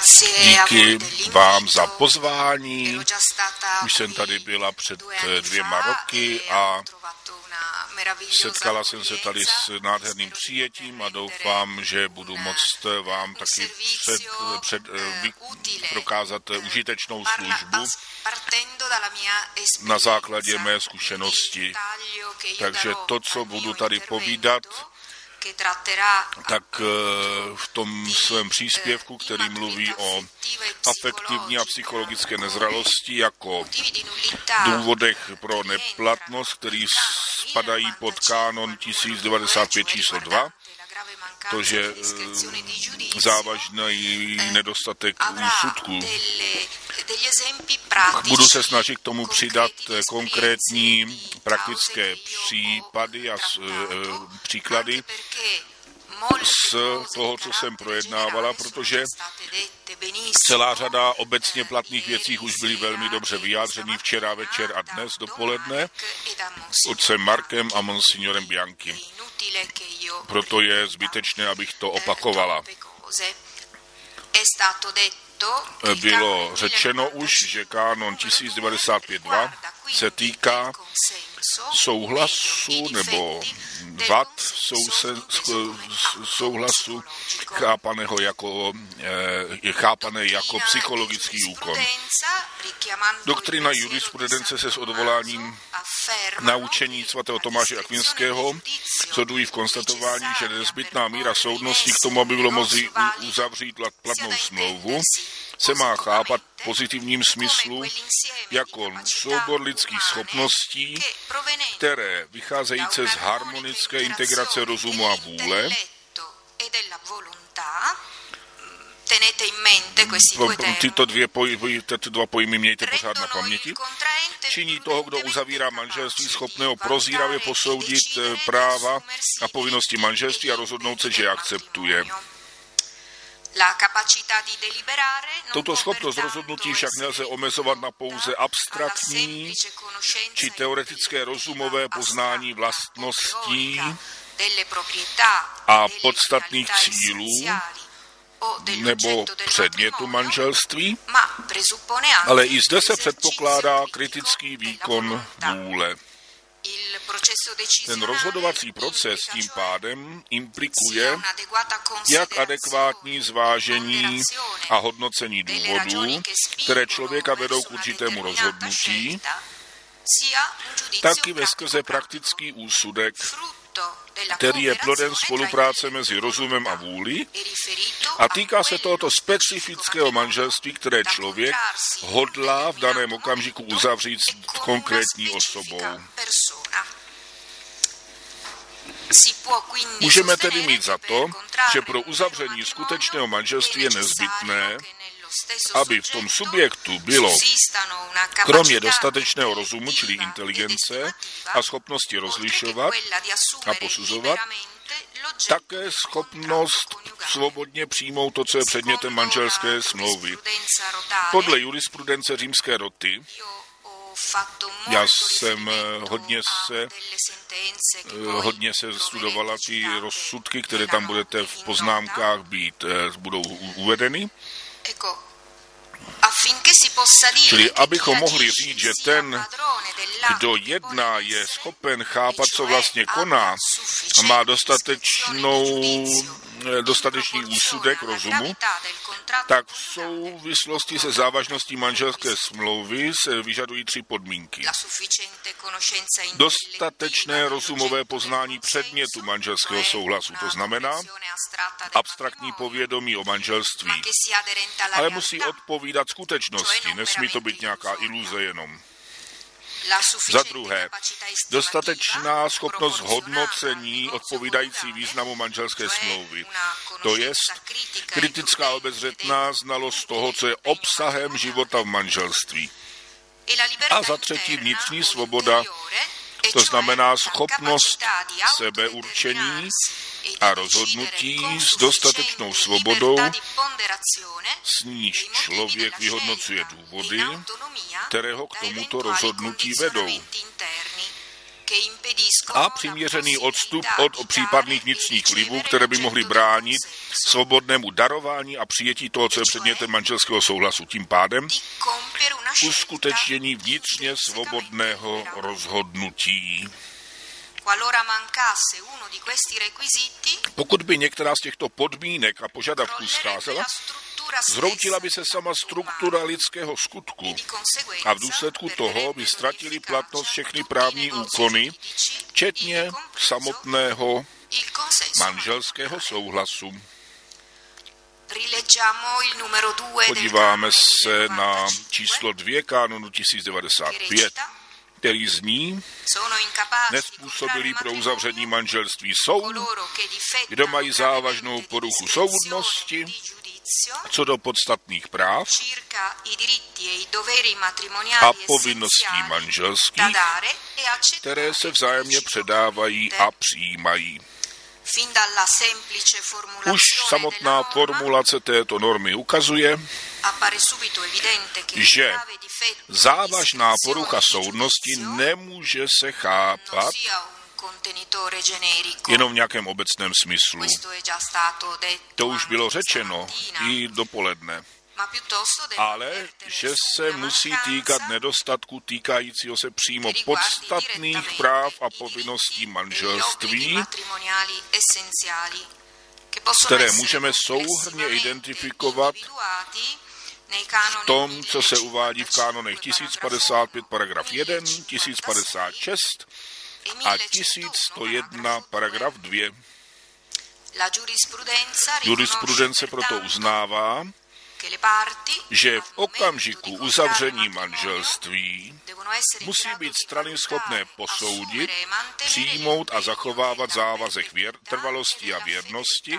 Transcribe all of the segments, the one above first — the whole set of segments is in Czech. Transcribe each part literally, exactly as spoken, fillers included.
Díky vám za pozvání. Už jsem tady byla před dvěma roky a setkala jsem se tady s nádherným přijetím a doufám, že budu moct vám taky před, před, vy, prokázat užitečnou službu na základě mé zkušenosti. Takže to, co budu tady povídat, tak v tom svém příspěvku, který mluví o afektivní a psychologické nezralosti jako důvodech pro neplatnost, který spadají pod kánon tisíc devadesát pět číslo dva, to, že závažný nedostatek úsudků. Budu se snažit k tomu přidat konkrétní praktické případy a příklady z toho, co jsem projednávala, protože celá řada obecně platných věcí už byly velmi dobře vyjádřeny včera večer a dnes dopoledne otcem Markem a monsignorem Bianchi. Proto je zbytečné, abych to opakovala. Bylo řečeno už, že kánon tisíc devadesát pět dva se týká souhlasu nebo vad souse, souhlasu chápaného jako, je chápané jako psychologický úkon. Doktrina jurisprudence se s odvoláním na učení svatého Tomáše Akvinského shodují v konstatování, že nezbytná míra soudnosti k tomu, aby bylo moci uzavřít platnou smlouvu, se má chápat v pozitivním smyslu jako soubor lidských schopností, které vycházející z harmonické integrace rozumu a vůle, tyto, dvě pojmy, tyto dva pojmy mějte pořád na paměti, činí toho, kdo uzavírá manželství, schopného prozíravě posoudit práva a povinnosti manželství a rozhodnout se, že je akceptuje. Tuto schopnost rozhodnutí však nelze omezovat na pouze abstraktní či teoretické rozumové poznání vlastností a podstatných cílů nebo předmětu manželství, ale i zde se předpokládá kritický výkon vůle. Ten rozhodovací proces tím pádem implikuje jak adekvátní zvážení a hodnocení důvodů, které člověka vedou k určitému rozhodnutí, tak i veskrze praktický úsudek, který je plodem spolupráce mezi rozumem a vůli a týká se tohoto specifického manželství, které člověk hodlá v daném okamžiku uzavřít s konkrétní osobou. Můžeme tedy mít za to, že pro uzavření skutečného manželství je nezbytné, aby v tom subjektu bylo, kromě dostatečného rozumu, čili inteligence a schopnosti rozlišovat a posuzovat, také schopnost svobodně přijmout to, co je předmětem manželské smlouvy. Podle jurisprudence římské roty, já jsem hodně se, hodně se studovala ty rozsudky, které tam budete v poznámkách být, budou uvedeny. Čili abychom mohli říct, že ten, kdo jedná, je schopen chápat, co vlastně koná a má dostatečnou, dostatečný úsudek rozumu, tak v souvislosti se závažností manželské smlouvy se vyžadují tři podmínky. Dostatečné rozumové poznání předmětu manželského souhlasu, to znamená abstraktní povědomí o manželství, ale musí odpovídat skutečnosti, nesmí to být nějaká iluze jenom. Za druhé, dostatečná schopnost hodnocení odpovídající významu manželské smlouvy. To jest kritická obezřetná znalost toho, co je obsahem života v manželství. A za třetí vnitřní svoboda, to znamená schopnost sebeurčení a rozhodnutí s dostatečnou svobodou, s níž člověk vyhodnocuje důvody, které ho k tomuto rozhodnutí vedou. a přiměřený odstup od případných vnitřních vlivů, které by mohly bránit svobodnému darování a přijetí toho, co je předmětem manželského souhlasu. Tím pádem uskutečnění vnitřně svobodného rozhodnutí. Pokud by některá z těchto podmínek a požadavků scházela, zhroutila by se sama struktura lidského skutku a v důsledku toho by ztratili platnost všechny právní úkony, včetně samotného manželského souhlasu. Podíváme se na číslo dvě kanonu tisíc devadesát pět, který zní: nezpůsobilí pro uzavření manželství jsou, kdo mají závažnou poruchu soudnosti, co do podstatných práv a povinností manželských, které se vzájemně předávají a přijímají. Už samotná formulace této normy ukazuje, že závažná porucha soudnosti nemůže se chápat jenom v nějakém obecném smyslu. To už bylo řečeno i dopoledne. Ale že se musí týkat nedostatku týkajícího se přímo podstatných práv a povinností manželství, které můžeme souhrnně identifikovat v tom, co se uvádí v kánonech tisíc padesát pět paragraf jedna, tisíc padesát šest a tisíc sto jedna paragraf dva. Jurisprudence proto uznává, že v okamžiku uzavření manželství musí být strany schopné posoudit, přijmout a zachovávat závazek věr, trvalosti a věrnosti,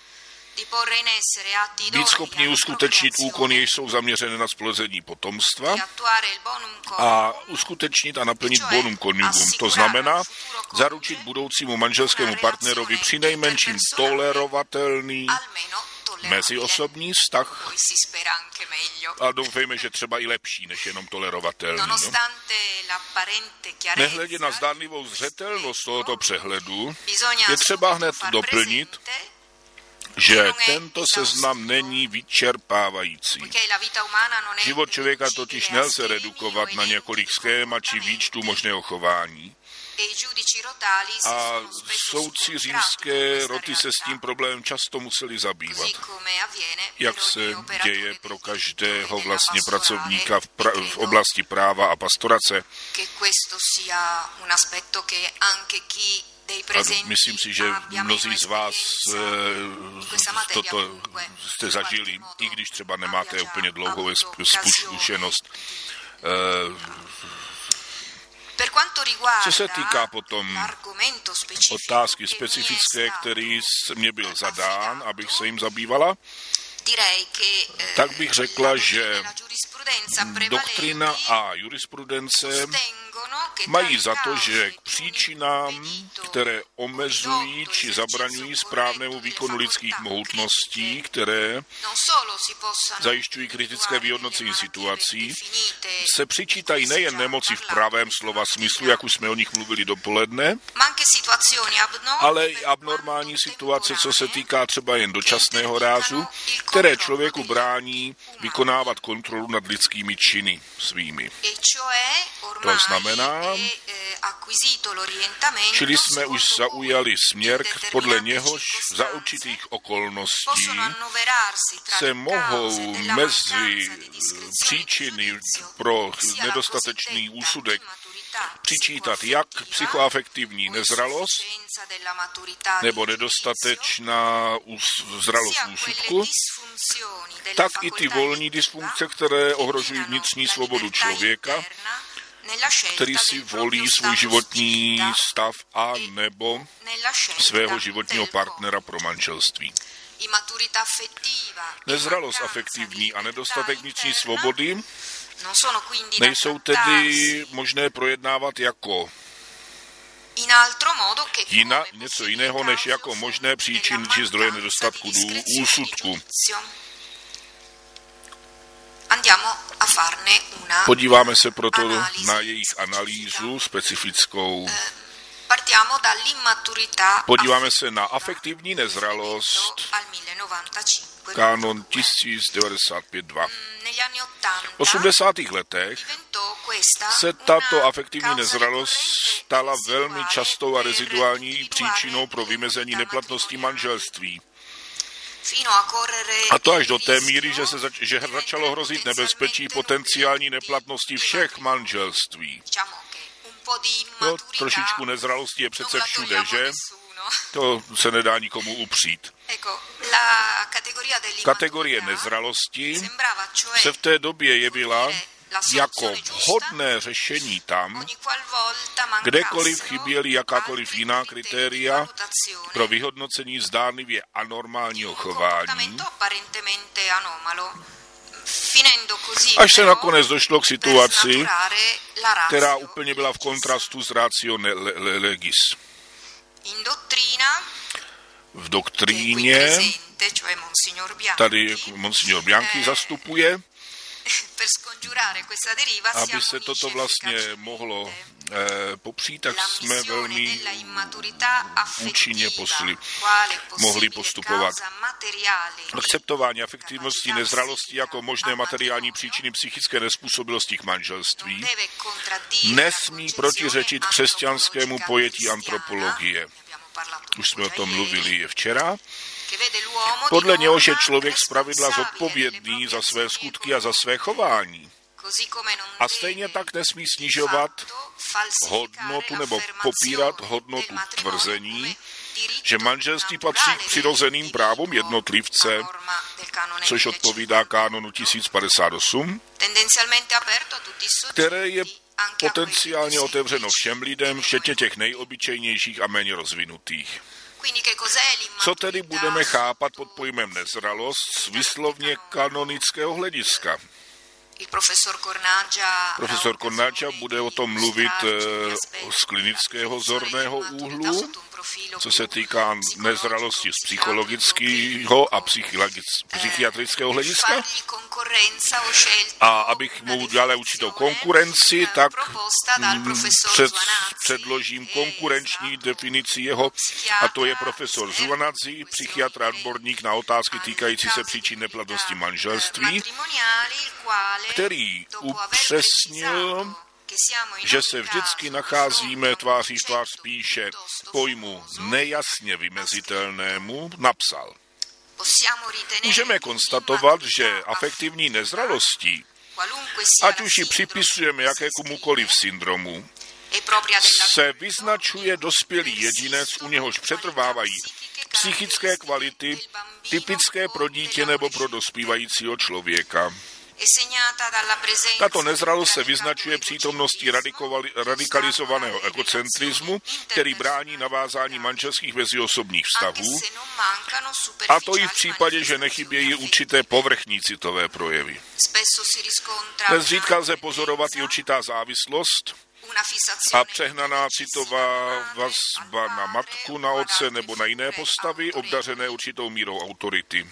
být schopni uskutečnit úkony, jež jsou zaměřené na splození potomstva a uskutečnit a naplnit bonum conjugum. To znamená zaručit budoucímu manželskému partnerovi přinejmenším tolerovatelný meziosobní vztah a doufejme, že třeba i lepší, než jenom tolerovatelný. No? Nehledě na zdánlivou zřetelnost tohoto přehledu, je třeba hned doplnit, že tento seznam není vyčerpávající. Život člověka totiž nelze redukovat na několik schémat či výčtu možného chování. A soudci římské roty se s tím problémem často museli zabývat. Jak se děje pro každého vlastně pracovníka v, pra- v oblasti práva a pastorace. A myslím si, že mnozí z vás toto jste zažili, i když třeba nemáte úplně dlouhou zkušenost. Co se týká potom otázky specifické, který mě byl zadán, abych se jim zabývala, tak bych řekla, že doktrina a jurisprudence mají za to, že k příčinám, které omezují či zabraňují správnému výkonu lidských mohutností, které zajišťují kritické vyhodnocení situací, se přičítají nejen nemoci v pravém slova smyslu, jak už jsme o nich mluvili dopoledne, ale i abnormální situace, co se týká třeba jen dočasného rázu, které člověku brání vykonávat kontrolu nad lidskými činy svými. To znamená, čili jsme už zaujali směr, podle něhož za určitých okolností se mohou mezi příčiny pro nedostatečný úsudek přičítat jak psychoafektivní nezralost nebo nedostatečná zralost úsudku, tak i ty volní dysfunkce, které ohrožují vnitřní svobodu člověka, který si volí svůj životní stav a nebo svého životního partnera pro manželství. Nezralost afektivní a nedostatek vnitřní svobody nejsou tedy možné projednávat jako Jiná, něco jiného než jako možné příčiny či zdroje nedostatku úsudku. Podíváme se proto na jejich analýzu specifickou. Podíváme se na afektivní nezralost, kánon tisíc devadesát pět dva. V osmdesátých letech se tato afektivní nezralost stala velmi častou a reziduální příčinou pro vymezení neplatnosti manželství. A to až do té míry, že se zač- že začalo hrozit nebezpečí potenciální neplatnosti všech manželství. No, trošičku nezralosti je přece všude, že? To se nedá nikomu upřít. Kategorie nezralosti se v té době jevila jako vhodné řešení tam, kdekoliv chyběly jakákoliv jiná kritéria pro vyhodnocení zdánlivě anormálního chování, až se nakonec došlo k situaci, která úplně byla v kontrastu s ratio legis. V doktríně, tady monsignor Bianchi zastupuje, aby se toto vlastně mohlo eh, popřít, tak jsme velmi účinně posli, mohli postupovat. Akceptování afektivnosti nezralosti jako možné materiální příčiny psychické nezpůsobilosti k manželství nesmí protiřečit křesťanskému pojetí antropologie. Už jsme o tom mluvili včera. Podle něhož je člověk zpravidla zodpovědný za své skutky a za své chování. A stejně tak nesmí snižovat hodnotu nebo popírat hodnotu tvrzení, že manželství patří k přirozeným právům jednotlivce, což odpovídá kánonu tisíc padesát osm, které je potenciálně otevřeno všem lidem, včetně těch nejobyčejnějších a méně rozvinutých. Co tedy budeme chápat pod pojmem nezralost z výslovně kanonického hlediska? Profesor Cornaggia bude o tom mluvit z klinického zorného úhlu, co se týká nezralosti z psychologického a psychiatrického hlediska. A abych mu udělal určitou konkurenci, tak před, předložím konkurenční definici jeho, a to je profesor Zuanazzi, psychiatr a odborník na otázky týkající se příčin neplatnosti manželství, který upřesnil, že se vždycky nacházíme tváří v tvář spíše pojmu nejasně vymezitelnému, napsal. Můžeme konstatovat, že afektivní nezralostí, ať už ji připisujeme jakémukoliv syndromu, se vyznačuje dospělý jedinec, u něhož přetrvávají psychické kvality, typické pro dítě nebo pro dospívajícího člověka. Tato nezralost se vyznačuje přítomností radikalizovaného egocentrismu, který brání navázání manželských meziosobních vztahů, a to i v případě, že nechybějí určité povrchní citové projevy. Nezřídka lze pozorovat i určitá závislost a přehnaná citová vazba na matku, na otce nebo na jiné postavy, obdařené určitou mírou autority.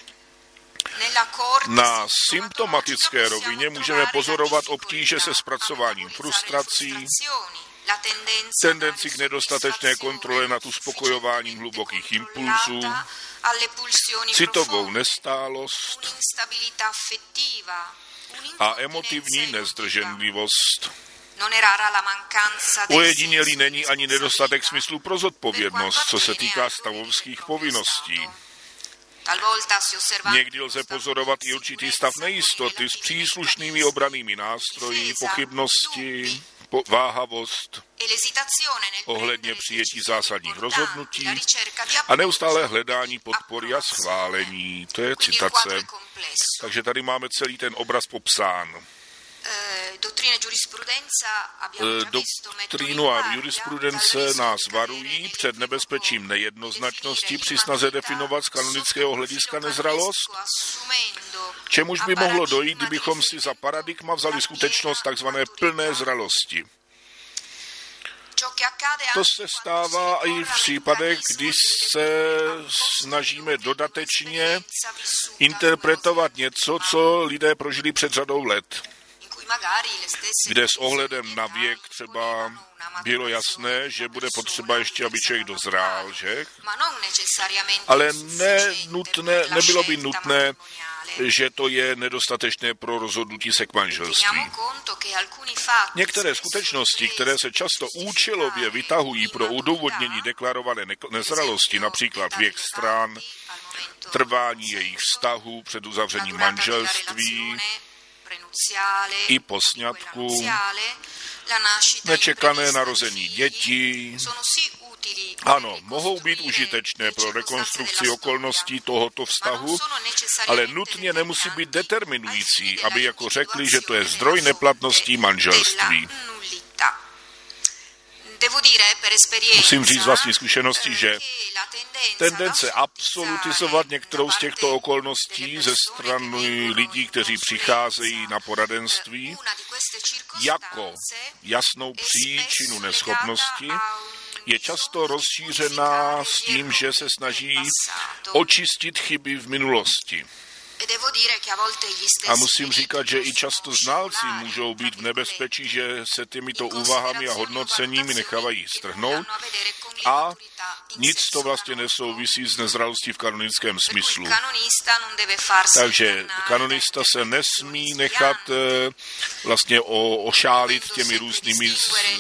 Na symptomatické rovině můžeme pozorovat obtíže se zpracováním frustrací, tendenci k nedostatečné kontrole nad uspokojováním hlubokých impulzů, citovou nestálost a emotivní nezdrženlivost. Ojedinělý není ani nedostatek smyslu pro zodpovědnost, co se týká stavovských povinností. Někdy lze pozorovat i určitý stav nejistoty s příslušnými obrannými nástroji, pochybnosti, po- váhavost ohledně přijetí zásadních rozhodnutí a neustále hledání podpory a schválení. To je citace. Takže tady máme celý ten obraz popsán. Doktrínu a jurisprudence nás varují před nebezpečím nejednoznačnosti při snaze definovat z kanonického hlediska nezralost, k čemuž by mohlo dojít, kdybychom si za paradigma vzali skutečnost tzv. Plné zralosti. To se stává i v případech, kdy se snažíme dodatečně interpretovat něco, co lidé prožili před řadou let, kde s ohledem na věk třeba bylo jasné, že bude potřeba ještě, aby člověk dozrál, že? Ale ne, nutné, nebylo by nutné, že to je nedostatečné pro rozhodnutí se k manželství. Některé skutečnosti, které se často účelově vytahují pro udůvodnění deklarované nezralosti, například věk stran, trvání jejich vztahu před uzavřením manželství i po sňatku, nečekané narození dětí, ano, mohou být užitečné pro rekonstrukci okolností tohoto vztahu, ale nutně nemusí být determinující, aby jako řekli, že to je zdroj neplatnosti manželství. Musím říct z vlastní zkušenosti, že tendence absolutizovat některou z těchto okolností ze strany lidí, kteří přicházejí na poradenství, jako jasnou příčinu neschopnosti, je často rozšířená s tím, že se snaží očistit chyby v minulosti. A musím říkat, že i často znalci můžou být v nebezpečí, že se těmito úvahami a hodnoceními nechávají strhnout a nic to vlastně nesouvisí s nezralostí v kanonickém smyslu. Takže kanonista se nesmí nechat vlastně ošálit těmi různými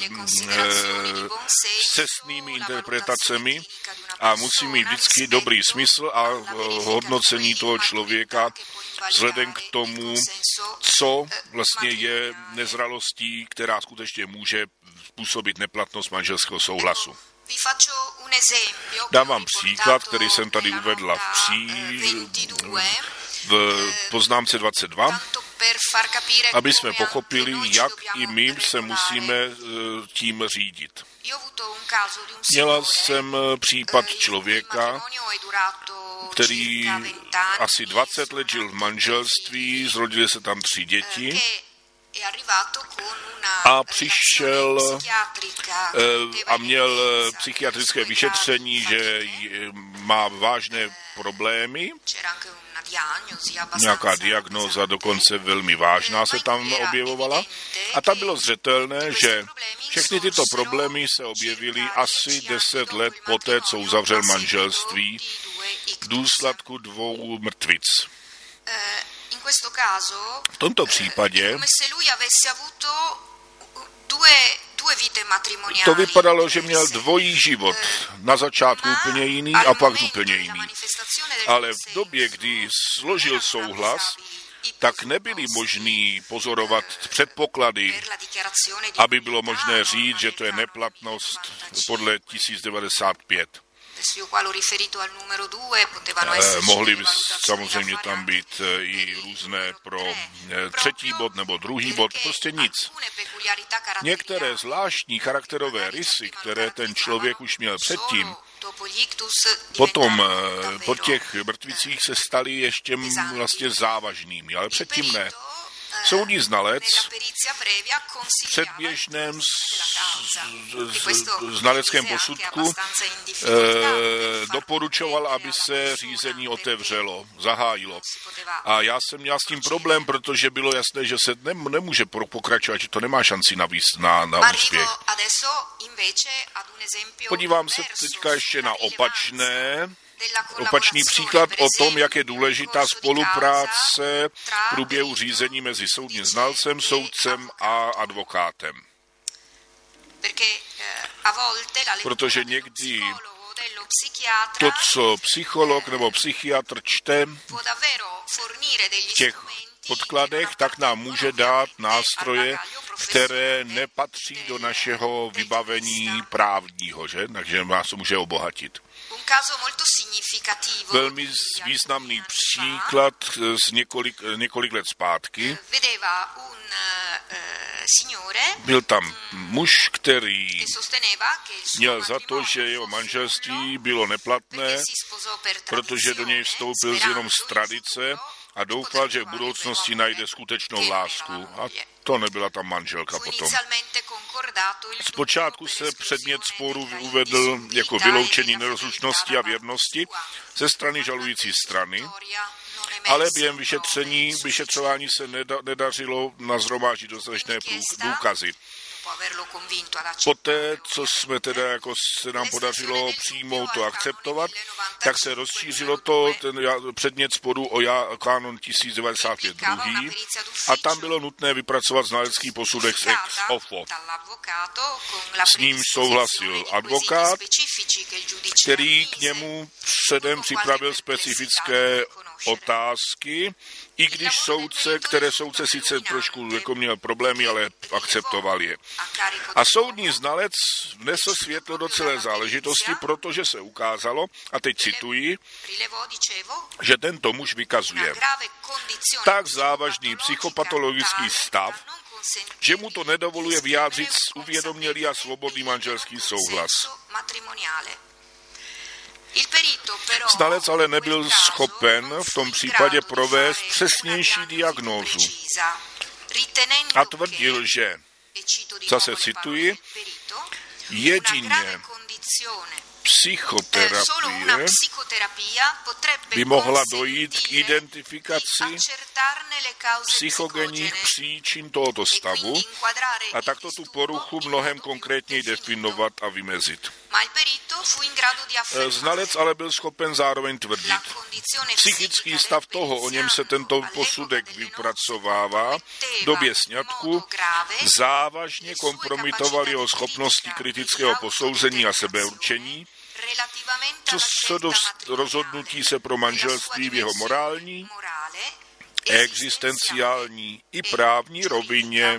scestnými interpretacemi a musí mít vždycky dobrý smysl a hodnocení toho člověka vzhledem k tomu, co vlastně je nezralostí, která skutečně může způsobit neplatnost manželského souhlasu. Dám vám příklad, který jsem tady uvedla v, pří, v poznámce dvacet dva, aby jsme pochopili, jak i my se musíme tím řídit. Měla jsem případ člověka, který asi dvacet let žil v manželství, zrodily se tam tři děti a přišel a měl psychiatrické vyšetření, že má vážné problémy, nějaká diagnóza dokonce velmi vážná se tam objevovala a tam bylo zřetelné, že všechny tyto problémy se objevily asi deset let poté, co uzavřel manželství v důsledku dvou mrtvic. V tomto případě to vypadalo, že měl dvojí život. Na začátku úplně jiný a pak úplně jiný. Ale v době, kdy složil souhlas, tak nebyly možný pozorovat předpoklady, aby bylo možné říct, že to je neplatnost podle tisíc devadesát pět. Eh, mohly by samozřejmě tam být i různé pro třetí bod nebo druhý bod, prostě nic. Některé zvláštní charakterové rysy, které ten člověk už měl předtím, potom po těch mrtvicích se staly ještě vlastně závažnými, ale předtím ne. Soudní znalec v předběžném znaleckém posudku eh, doporučoval, aby se řízení otevřelo, zahájilo. A já jsem měl s tím problém, protože bylo jasné, že se ne, nemůže pokračovat, že to nemá šanci na, na, na úspěch. Podívám se teďka ještě na opačné. Opačný příklad o tom, jak je důležitá spolupráce v průběhu řízení mezi soudním znalcem, soudcem a advokátem. Protože někdy to, co psycholog nebo psychiatr čte v těch podkladech, tak nám může dát nástroje, které nepatří do našeho vybavení právního, že? Takže nás to může obohatit. Velmi významný příklad z několik, několik let zpátky. Byl tam muž, který měl za to, že jeho manželství bylo neplatné, protože do něj vstoupil jenom z tradice a doufal, že v budoucnosti najde skutečnou lásku. A To nebyla ta manželka potom. Zpočátku se předmět sporu uvedl jako vyloučení nerozlučnosti a věrnosti ze strany žalující strany, ale během vyšetření, vyšetřování se neda, nedařilo nazhromáždit dostatečné důkazy. Poté, co jsme teda jako se nám podařilo přijmout to akceptovat, tak se rozšířilo to ten předmět sporu o já, kánon tisíc devadesát pět druhý a tam bylo nutné vypracovat znalecký posudek ex ofo. S ním souhlasil advokát, který k němu předem připravil specifické otázky, i když soudce, které soudce sice trošku jako měl problémy, ale akceptoval je. A soudní znalec vnesl světlo do celé záležitosti, protože se ukázalo, a teď cituji, že tento muž vykazuje tak závažný psychopatologický stav, že mu to nedovoluje vyjádřit uvědomělý a svobodný manželský souhlas. Znalec ale nebyl schopen v tom případě provést přesnější diagnózu a tvrdil, že, zase cituji, jedině psychoterapie by mohla dojít k identifikaci psychogenních příčin tohoto stavu a takto tu poruchu mnohem konkrétněji definovat a vymezit. Znalec ale byl schopen zároveň tvrdit, psychický stav toho, o něm se tento posudek vypracovává, v době sňatku závažně kompromitoval jeho schopnosti kritického posouzení a sebeurčení, co do rozhodnutí se pro manželství v jeho morální, existenciální i právní rovině.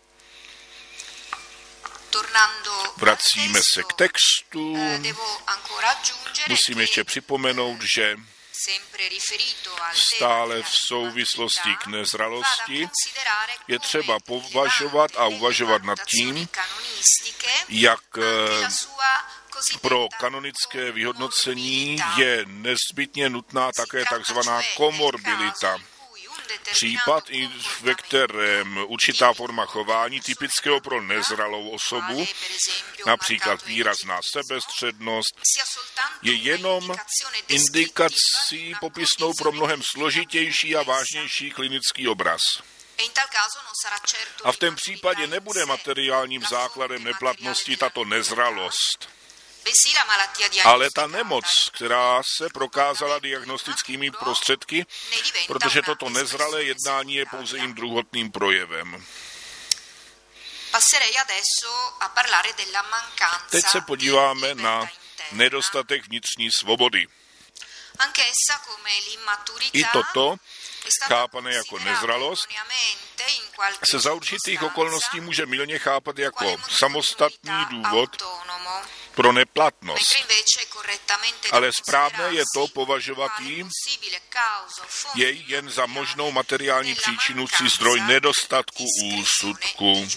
Vracíme se k textu. Musím ještě připomenout, že stále v souvislosti k nezralosti je třeba považovat a uvažovat nad tím, jak pro kanonické vyhodnocení je nezbytně nutná také takzvaná komorbilita. Případ, ve kterém určitá forma chování typického pro nezralou osobu, například výrazná sebestřednost, je jenom indikací popisnou pro mnohem složitější a vážnější klinický obraz. A v tom případě nebude materiálním základem neplatnosti tato nezralost, ale ta nemoc, která se prokázala diagnostickými prostředky, protože toto nezralé jednání je pouze jejím druhotným projevem. Teď se podíváme na nedostatek vnitřní svobody. I toto, chápané jako nezralost, se za určitých okolností může mylně chápat jako samostatný důvod pro neplatnost. Ale správné je to považovat ji jej jen za možnou materiální příčinu či zdroj nedostatku úsudku.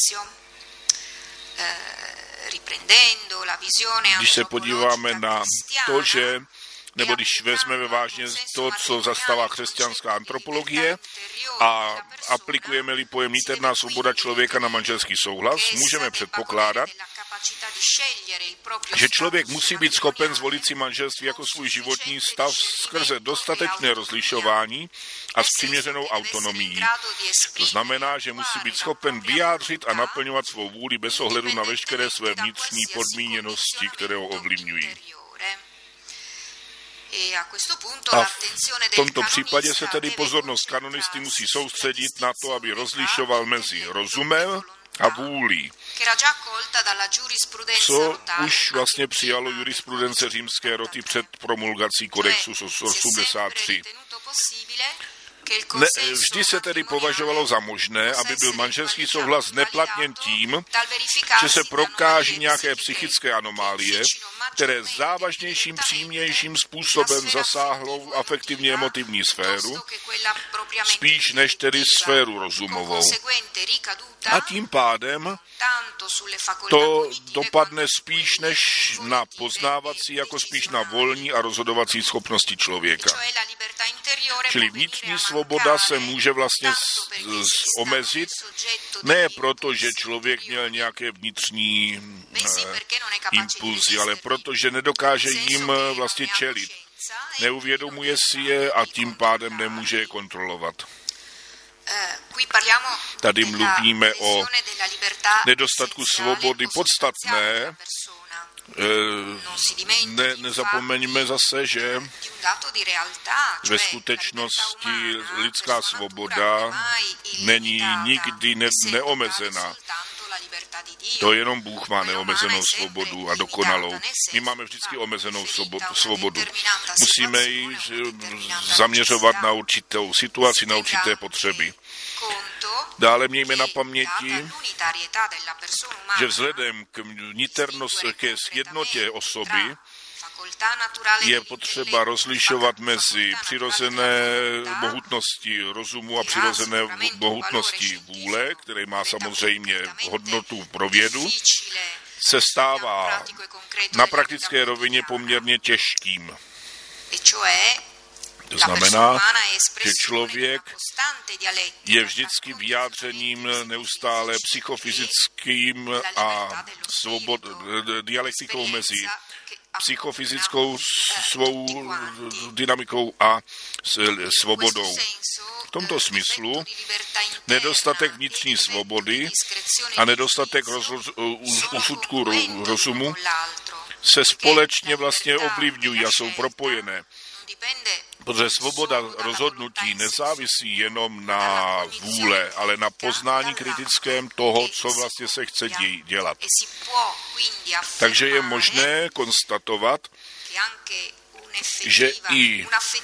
Když se podíváme na to, že nebo když vezmeme vážně to, co zastává křesťanská antropologie a aplikujeme-li pojem niterná svoboda člověka na manželský souhlas, můžeme předpokládat, že člověk musí být schopen zvolit si manželství jako svůj životní stav skrze dostatečné rozlišování a s přiměřenou autonomií. To znamená, že musí být schopen vyjádřit a naplňovat svou vůli bez ohledu na veškeré své vnitřní podmíněnosti, které ho ovlivňují. A v tomto případě se tedy pozornost kanonisty musí soustředit na to, aby rozlišoval mezi rozumem a vůlí, co už vlastně přijalo jurisprudence římské roty před promulgací kodexu osmdesát tři. Ne, vždy se tedy považovalo za možné, aby byl manželský souhlas neplatněn tím, že se prokáží nějaké psychické anomálie, které závažnějším, přímějším způsobem zasáhlou afektivně emotivní sféru, spíš než tedy sféru rozumovou. A tím pádem to dopadne spíš než na poznávací, jako spíš na volní a rozhodovací schopnosti člověka. Čili vnitřní svoboda se může vlastně omezit, ne proto, že člověk měl nějaké vnitřní eh, impulzy, ale proto, že nedokáže jim vlastně čelit. Neuvědomuje si je a tím pádem nemůže je kontrolovat. Tady mluvíme o nedostatku svobody podstatné. Ne, nezapomeňme zase, že ve skutečnosti lidská svoboda není nikdy ne, neomezená. To jenom Bůh má neomezenou svobodu a dokonalou. My máme vždycky omezenou svobodu. Musíme ji zaměřovat na určitou situaci, na určité potřeby. Dále mějme na paměti, že vzhledem k vniternosti, ke sjednotě osoby je potřeba rozlišovat mezi přirozené mohutnosti rozumu a přirozené mohutnosti vůle, které má samozřejmě hodnotu pro vědu, se stává na praktické rovině poměrně těžkým. To znamená, že člověk je vždycky vyjádřením neustále psychofyzickým a svobod, dialektikou mezi psychofyzickou svou dynamikou a svobodou. V tomto smyslu nedostatek vnitřní svobody a nedostatek úsudku rozumu se společně vlastně ovlivňují a jsou propojené. Protože svoboda rozhodnutí nezávisí jenom na vůle, ale na poznání kritickém toho, co vlastně se chce dělat. Takže je možné konstatovat, že i,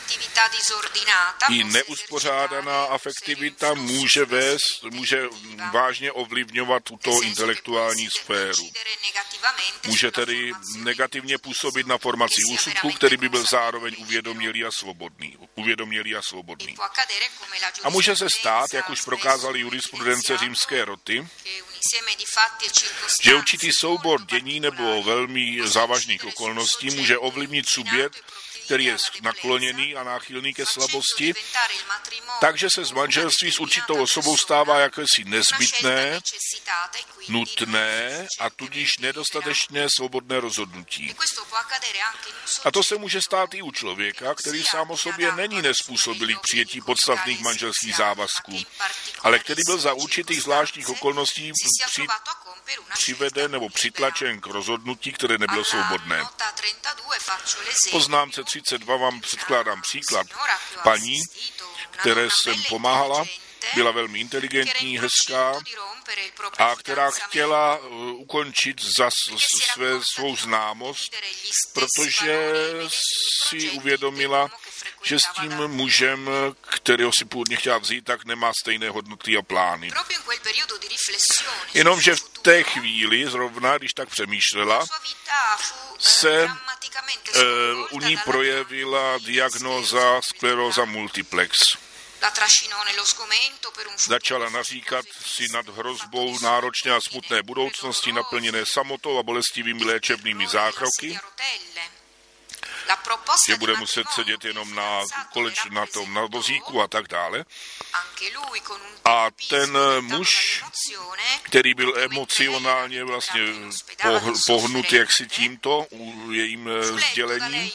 i neuspořádaná afektivita může vést, může vážně ovlivňovat tuto intelektuální sféru. Může tedy negativně působit na formaci úsudku, který by byl zároveň uvědomělý a svobodný. Uvědomělý a svobodný. A může se stát, jak už prokázali jurisprudence římské roty, že určitý soubor dění nebo velmi závažných okolností může ovlivnit subjekt, který je nakloněný a náchylný ke slabosti, takže se z manželství s určitou osobou stává jakési nezbytné, nutné a tudíž nedostatečné svobodné rozhodnutí. A to se může stát i u člověka, který sám o sobě není nezpůsobilý k přijetí podstatných manželských závazků, ale který byl za určitých zvláštních okolností při, přiveden nebo přitlačen k rozhodnutí, které nebylo svobodné. V poznámce třicet dva vám předkládám příklad paní, které jsem pomáhala, byla velmi inteligentní, hezká a která chtěla ukončit za své, svou známost, protože si uvědomila, že s tím mužem, kterého si původně chtěla vzít, tak nemá stejné hodnoty a plány. Jenomže v té chvíli, zrovna když tak přemýšlela, se e, u ní projevila diagnóza skleróza multiplex. Začala naříkat si nad hrozbou náročné a smutné budoucnosti naplněné samotou a bolestivými léčebnými zákroky, že bude muset sedět jenom na, koleč, na tom na vozíku a tak dále. A ten muž, který byl emocionálně vlastně pohnut jaksi tímto jejím sdělením,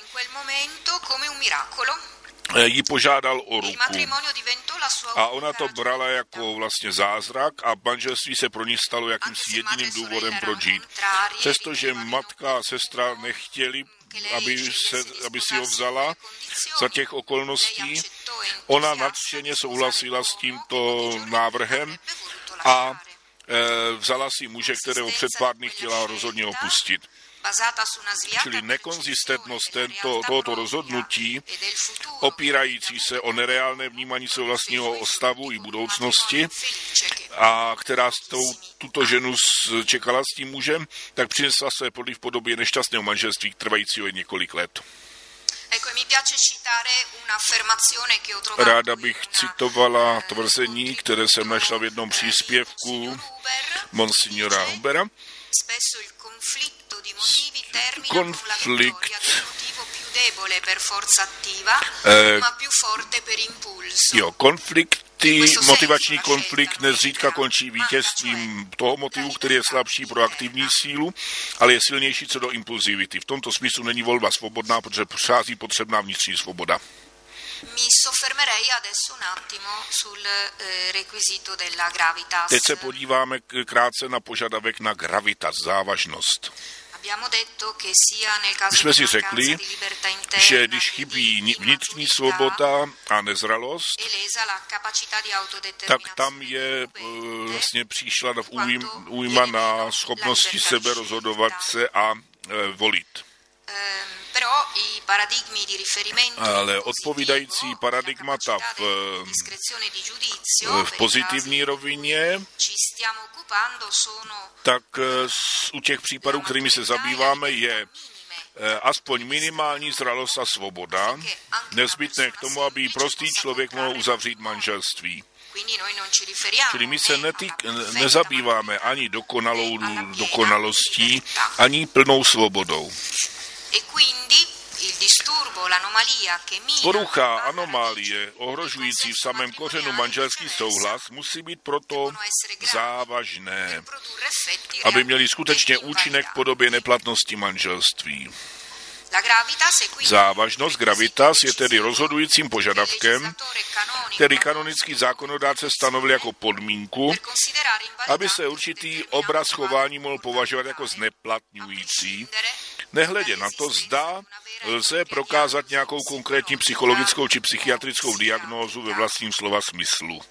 jí požádal o ruku. A ona to brala jako vlastně zázrak a manželství se pro ní stalo jakýmsi jediným důvodem pro žít. Přestože matka a sestra nechtěli, aby, se, aby si ho vzala za těch okolností, ona nadšeně souhlasila s tímto návrhem a e, vzala si muže, kterého před pár dny chtěla rozhodně opustit. Čili nekonzistentnost tento, tohoto rozhodnutí, opírající se o nereálné vnímání svého vlastního stavu i budoucnosti, a která s tou, tuto ženu čekala s tím mužem, tak přinesla se plody v podobě nešťastného manželství, trvajícího jen několik let. Ráda bych citovala tvrzení, které jsem našla v jednom příspěvku monsignora Hubera. Konflikt Eh, jo, konflikty, motivační konflikt nezřídka končí vítězstvím toho motivu, který je slabší pro aktivní sílu, ale je silnější co do impulzivity. V tomto smyslu není volba svobodná, protože přichází potřebná vnitřní svoboda. Mi soffermerei adesso un attimo sul requisito della gravitas. Teď se podíváme krátce na požadavek na gravitas, závažnost. My jsme si řekli, že když chybí vnitřní svoboda a nezralost, tak tam je vlastně příšla újma na schopnosti sebe rozhodovat se a volit. Ale odpovídající paradigmata v, v pozitivní rovině, tak u těch případů, kterými se zabýváme, je aspoň minimální zralost a svoboda, nezbytné k tomu, aby prostý člověk mohl uzavřít manželství. Čili my se netýk, nezabýváme ani dokonalou dokonalostí, ani plnou svobodou. Porucha, anomálie, ohrožující v samém kořenu manželský souhlas, musí být proto závažné, aby měly skutečně účinek v podobě neplatnosti manželství. Závažnost, gravitas, je tedy rozhodujícím požadavkem, který kanonický zákonodárce stanovil jako podmínku, aby se určitý obraz chování mohl považovat jako zneplatňující, nehledě na to, zda lze prokázat nějakou konkrétní psychologickou či psychiatrickou diagnózu ve vlastním slova smyslu.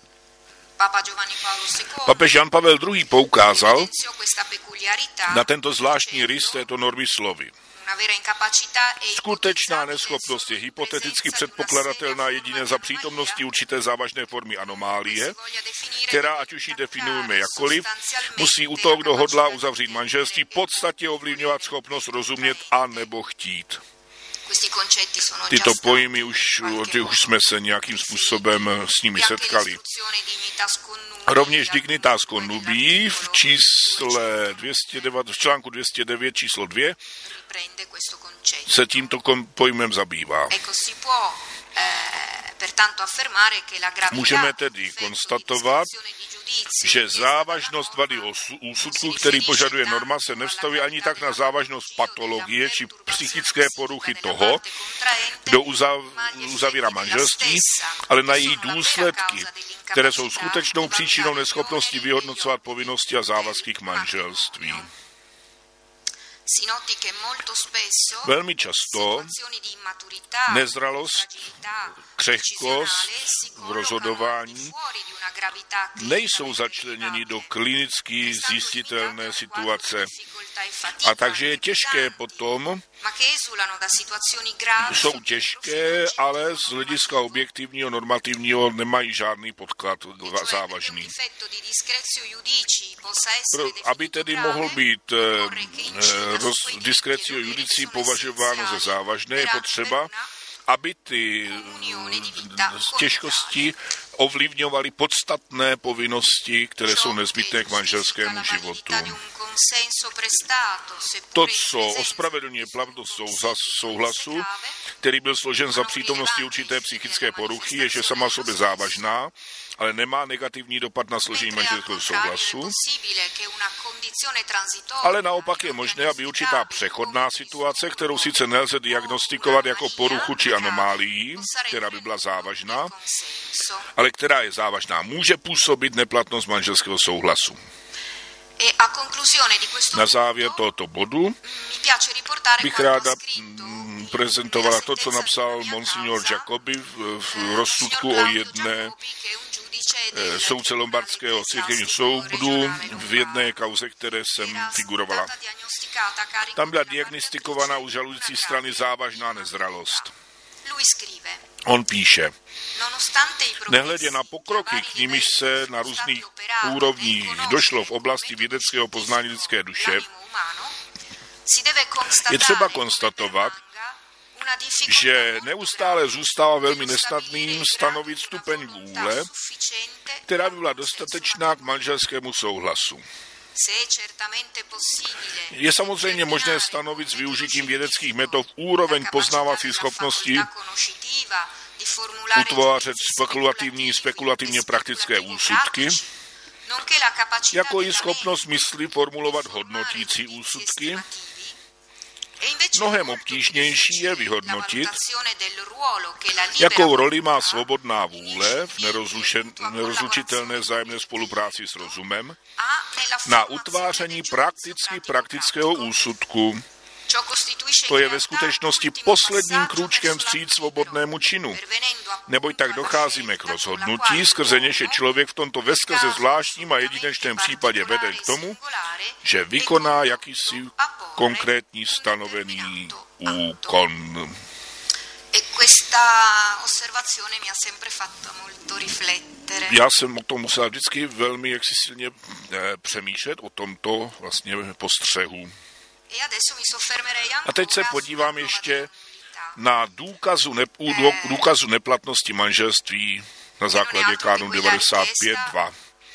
Papež Jan Pavel druhý. Poukázal na tento zvláštní rys této normy slovy. Skutečná neschopnost je hypoteticky předpokladatelná jedině za přítomnosti určité závažné formy anomálie, která, ať už ji definujeme jakkoliv, musí u toho, kdo hodlá uzavřít manželství, podstatě ovlivňovat schopnost rozumět a nebo chtít. Tyto pojmy už, už jsme se nějakým způsobem s nimi setkali. Rovněž dignitas connubii v čísle dvě stě devět, v článku dvě stě devět číslo dvě se tímto pojmem zabývá. Můžeme tedy konstatovat, že závažnost vady úsudku, který požaduje norma, se nevztahuje ani tak na závažnost patologie či psychické poruchy toho, kdo uzavírá manželství, ale na její důsledky, které jsou skutečnou příčinou neschopnosti vyhodnocovat povinnosti a závazky k manželství. Velmi často nezralost, křehkost v rozhodování nejsou začleněni do klinicky zjistitelné situace. A takže je těžké potom, jsou těžké, ale z hlediska objektivního, normativního nemají žádný podklad závažný. Pro, aby tedy mohl být eh, roz, diskrecio judici považováno za závažné, je potřeba, aby ty těžkosti ovlivňovaly podstatné povinnosti, které jsou nezbytné k manželskému životu. To, co ospravedlňuje platnost souhlasu, který byl složen za přítomnosti určité psychické poruchy, je, že sama sobě závažná, ale nemá negativní dopad na složení manželského souhlasu, ale naopak je možné, aby určitá přechodná situace, kterou sice nelze diagnostikovat jako poruchu či anomálii, která by byla závažná, ale která je závažná, může působit neplatnost manželského souhlasu. Na závěr tohoto bodu bych ráda prezentovala to, co napsal monsignor Jacobi v rozsudku o jedné soudce lombardského církevního soudu v jedné kauze, které jsem figurovala. Tam byla diagnostikovaná u žalující strany závažná nezralost. On píše, nehledě na pokroky, k nimiž se na různých úrovních došlo v oblasti vědeckého poznání lidské duše, je třeba konstatovat, že neustále zůstává velmi nesnadným stanovit stupeň vůle, která by byla dostatečná k manželskému souhlasu. Je samozřejmě možné stanovit s využitím vědeckých metod úroveň poznávací schopnosti, utvářet spekulativní, spekulativně praktické úsudky, jako i schopnost mysli formulovat hodnotící úsudky. Mnohem obtížnější je vyhodnotit, jakou roli má svobodná vůle v nerozlučitelné vzájemné spolupráci s rozumem na utváření prakticky praktického úsudku. To je ve skutečnosti posledním krůčkem vstříc svobodnému činu, neboť tak docházíme k rozhodnutí, skrze něž je člověk v tomto veskrze zvláštním a jedinečném případě veden k tomu, že vykoná jakýsi konkrétní stanovený úkon. Já jsem o tom musel vždycky velmi jaksi silně přemýšlet, o tomto vlastně postřehu. A teď se podívám ještě na důkazu, ne, důkazu neplatnosti manželství na základě kánonu devadesát pět dva.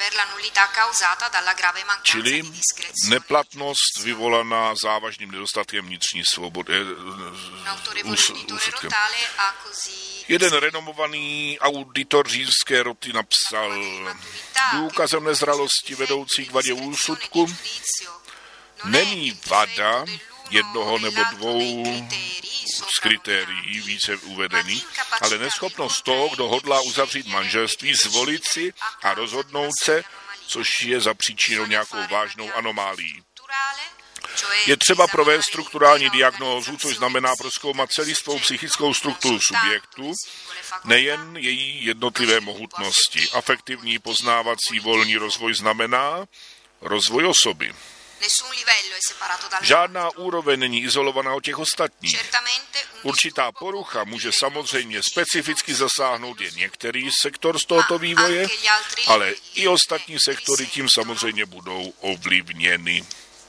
Čili neplatnost vyvolaná závažným nedostatkem vnitřní svobody. Úsudkem. Jeden renomovaný auditor římské roty napsal: důkazem nezralosti vedoucí k vadě úsudku není vada jednoho nebo dvou z kritérií více uvedených, ale neschopnost toho, kdo hodlá uzavřít manželství, zvolit si a rozhodnout se, což je za příčinou nějakou vážnou anomálií. Je třeba provést strukturální diagnózu, což znamená prozkoumat celistvou psychickou strukturu subjektu, nejen její jednotlivé mohutnosti. Afektivní poznávací volný rozvoj znamená rozvoj osoby. Žádná úroveň není izolovaná od těch ostatních. Určitá porucha může samozřejmě specificky zasáhnout jen některý sektor z tohoto vývoje, ale i ostatní sektory tím samozřejmě budou ovlivněny.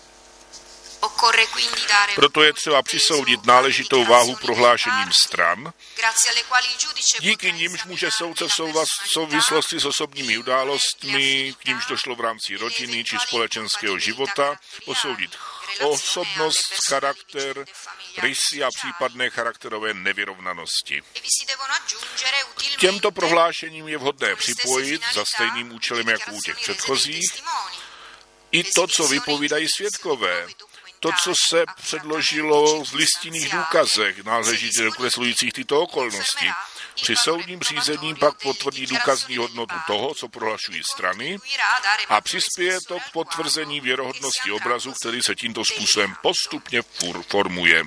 Proto je třeba přisoudit náležitou váhu prohlášením stran, díky nimž může soudce v souvislosti s osobními událostmi, k nímž došlo v rámci rodiny či společenského života, posoudit osobnost, charakter, rysy a případné charakterové nevyrovnanosti. K těmto prohlášením je vhodné připojit za stejným účelem jako u těch předchozích i to, co vypovídají svědkové. To, co se předložilo v listinných důkazech náležitě dokreslujících tyto okolnosti. Při soudním řízení pak potvrdí důkazní hodnotu toho, co prohlašují strany, a přispěje to k potvrzení věrohodnosti obrazu, který se tímto způsobem postupně formuje.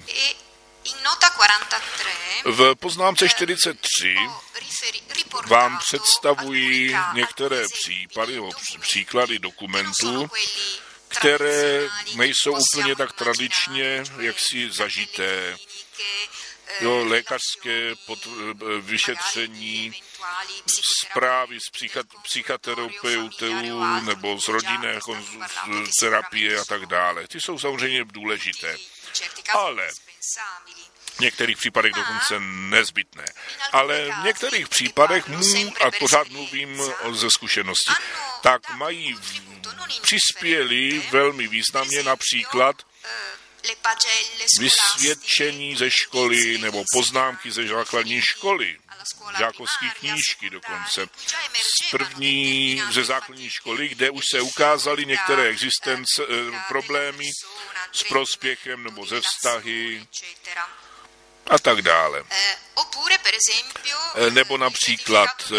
V poznámce čtyřicet tři vám představuji některé případy, příklady dokumentů, které nejsou úplně tak tradičně jaksi zažité. Jo, lékařské pod, vyšetření, zprávy z psycha, psychoterapeutů nebo z rodinné terapie a tak dále. Ty jsou samozřejmě důležité, ale v některých případech dokonce nezbytné. Ale v některých případech, mů, a pořád mluvím ze zkušenosti, tak mají přispěli velmi významně například vysvědčení ze školy nebo poznámky ze základní školy, žákovské knížky dokonce, z první ze základní školy, kde už se ukázaly některé existence, problémy s prospěchem nebo ze vztahy a tak dále. Nebo například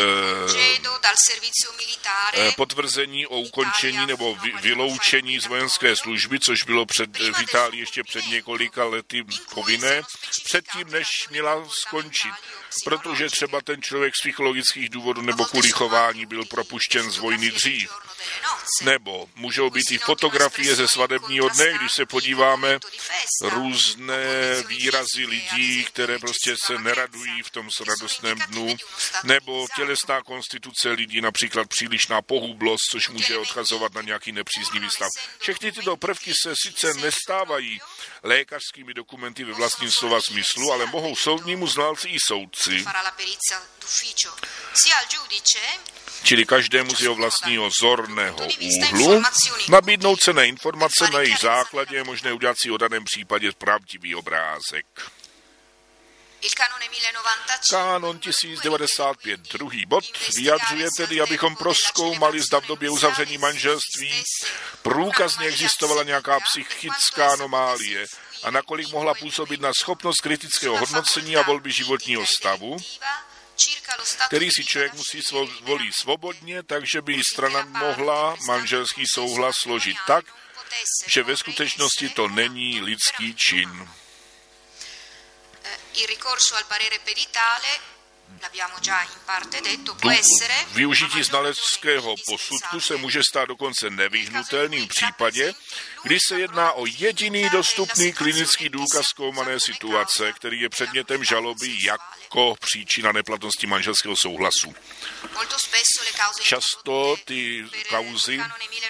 potvrzení o ukončení nebo vyloučení z vojenské služby, což bylo před, v Itálii ještě před několika lety povinné, předtím, než měla skončit. Protože třeba ten člověk z psychologických důvodů nebo kvůli chování byl propuštěn z vojny dřív. Nebo můžou být i fotografie ze svatebního dne, když se podíváme, různé výrazy lidí, které prostě se neradují v tom radostném dnu, nebo tělesná konstituce lidí, například přílišná pohublost, což může odkazovat na nějaký nepříznivý stav. Všechny tyto prvky se sice nestávají lékařskými dokumenty ve vlastním slova smyslu, ale mohou soudnímu znalci i soudci soudci, čili každému z jeho vlastního zorného úhlu, nabídnout cenné informace, na jejich základě je možné udělat si o daném případě pravdivý obrázek. Kánon tisíc devadesát pět, druhý bod, vyjadřuje tedy, abychom prozkoumali, zda v době uzavření manželství průkazně existovala nějaká psychická anomálie a nakolik mohla působit na schopnost kritického hodnocení a volby životního stavu, který si člověk musí volí svobodně, takže by strana mohla manželský souhlas složit tak, že ve skutečnosti to není lidský čin. Využití znaleckého posudku se může stát dokonce nevyhnutelným v případě, kdy se jedná o jediný dostupný klinický důkaz zkoumané situace, který je předmětem žaloby jako příčina neplatnosti manželského souhlasu. Často ty kauzy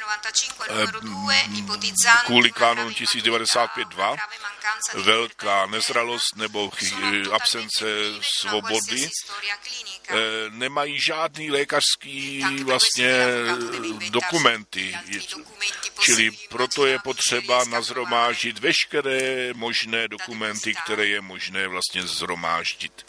kvůli kánonu tisíc devadesát pět dva, velká nezralost nebo absence svobody, nemají žádný lékařský vlastně dokumenty. Čili proto je potřeba nazhromáždit veškeré možné dokumenty, které je možné vlastně zhromáždit.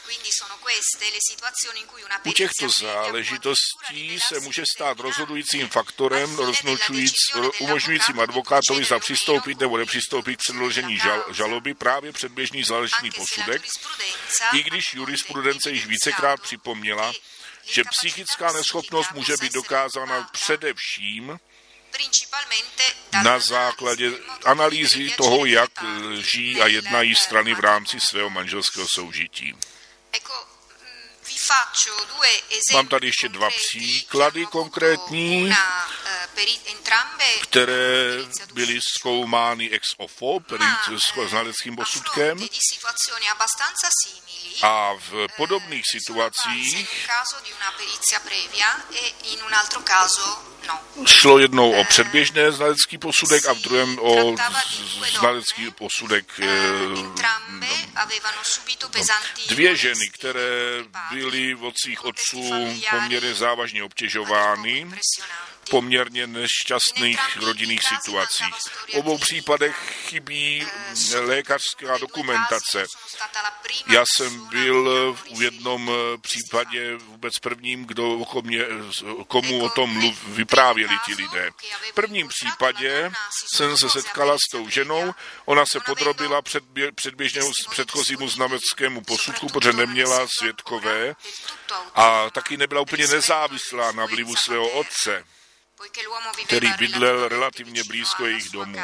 U těchto záležitostí se může stát rozhodujícím faktorem umožňujícím advokátovi za přistoupit nebo nepřistoupit k předložení žal, žaloby právě předběžný znaleční posudek, i když jurisprudence již vícekrát připomněla, že psychická neschopnost může být dokázána především na základě analýzy toho, jak žijí a jednají strany v rámci svého manželského soužití. Mám tady ještě dva příklady konkrétní, které byly zkoumány ex ofo, s znaleckým posudkem, a v podobných situacích šlo jednou o předběžné znalecký posudek a v druhém o znalecký posudek. Dvě ženy, které byly od svých otců poměrně závažně obtěžovány, poměrně nešťastných rodinných situacích. V obou případech chybí lékařská dokumentace. Já jsem byl v jednom případě vůbec prvním, kdo o mě, komu o tom mluv, vyprávěli ti lidé. V prvním případě jsem se setkala s tou ženou, ona se podrobila předbě, předběžnému předchozímu znameckému posudku, protože neměla svědkové a taky nebyla úplně nezávislá na vlivu svého otce, který bydlel relativně blízko jejich domů.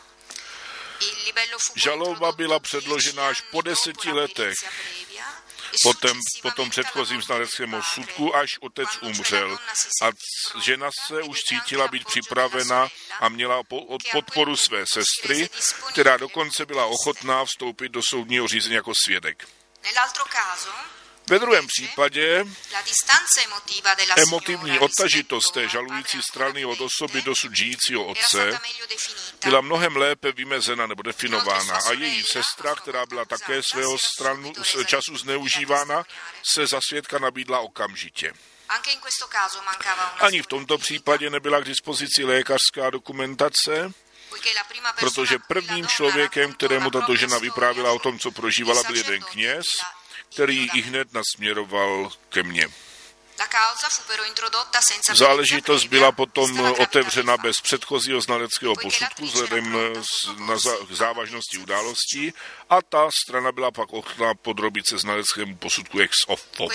Žaloba byla předložena až po deseti letech potom, po tom předchozím znaleckém posudku, až otec umřel. A žena se už cítila být připravena a měla podporu své sestry, která dokonce byla ochotná vstoupit do soudního řízení jako svědek. Ve druhém případě emotivní odtažitost té žalující strany od osoby dosud žijícího otce byla mnohem lépe vymezena nebo definována a její sestra, která byla také svého stranu, času zneužívána, se za svědka nabídla okamžitě. Ani v tomto případě nebyla k dispozici lékařská dokumentace, protože prvním člověkem, kterému tato žena vyprávěla o tom, co prožívala, byl jeden kněz, který ji hned nasměroval ke mně. Záležitost byla potom otevřena bez předchozího znaleckého posudku vzhledem na závažnosti událostí a ta strana byla pak ochotná podrobit se znaleckému posudku ex ofo.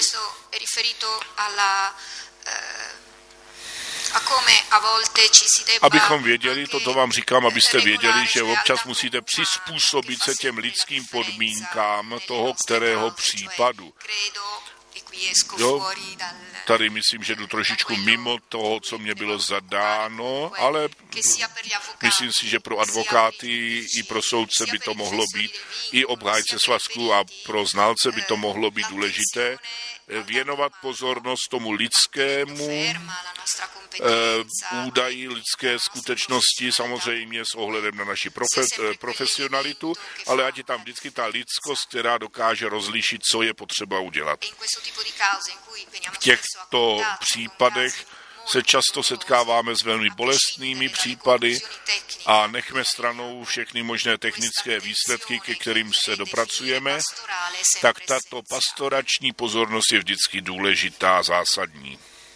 Abychom věděli, toto vám říkám, abyste věděli, že občas musíte přizpůsobit se těm lidským podmínkám toho, kterého případu. Jo, tady myslím, že jdu trošičku mimo toho, co mě bylo zadáno, ale myslím si, že pro advokáty i pro soudce by to mohlo být, i obhájce svazku a pro znalce by to mohlo být důležité, věnovat pozornost tomu lidskému e, údaji, lidské skutečnosti, samozřejmě s ohledem na naši profe, profesionalitu, ale ať je tam vždycky ta lidskost, která dokáže rozlišit, co je potřeba udělat. V těchto případech se často setkáváme s velmi bolestnými případy a nechme stranou všechny možné technické výsledky, ke kterým se dopracujeme, tak tato pastorační pozornost je vždycky důležitá, zásadní.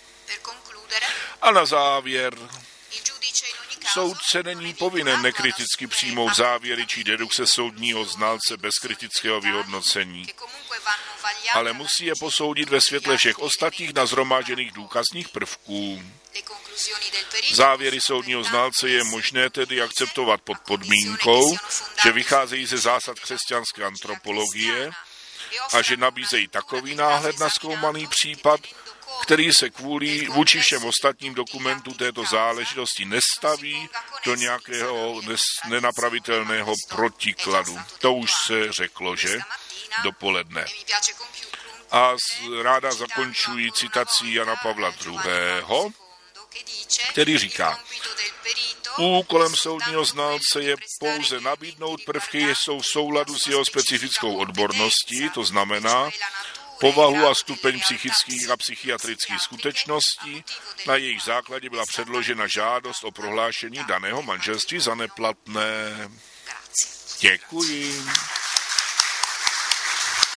A na závěr, soudce není povinen nekriticky přijmout závěry či dedukce soudního znalce bez kritického vyhodnocení, ale musí je posoudit ve světle všech ostatních nazhromážděných důkazních prvků. Závěry soudního znalce je možné tedy akceptovat pod podmínkou, že vycházejí ze zásad křesťanské antropologie a že nabízejí takový náhled na zkoumaný případ, který se kvůli vůči všem ostatním dokumentům této záležitosti nestaví do nějakého nenapravitelného protikladu. To už se řeklo, že? Dopoledne. A ráda zakončuji citací Jana Pavla druhého., který říká: úkolem soudního znalce je pouze nabídnout prvky, jež jsou v souladu s jeho specifickou odborností, to znamená povahu a stupeň psychických a psychiatrických skutečností, na jejich základě byla předložena žádost o prohlášení daného manželství za neplatné. Děkuji.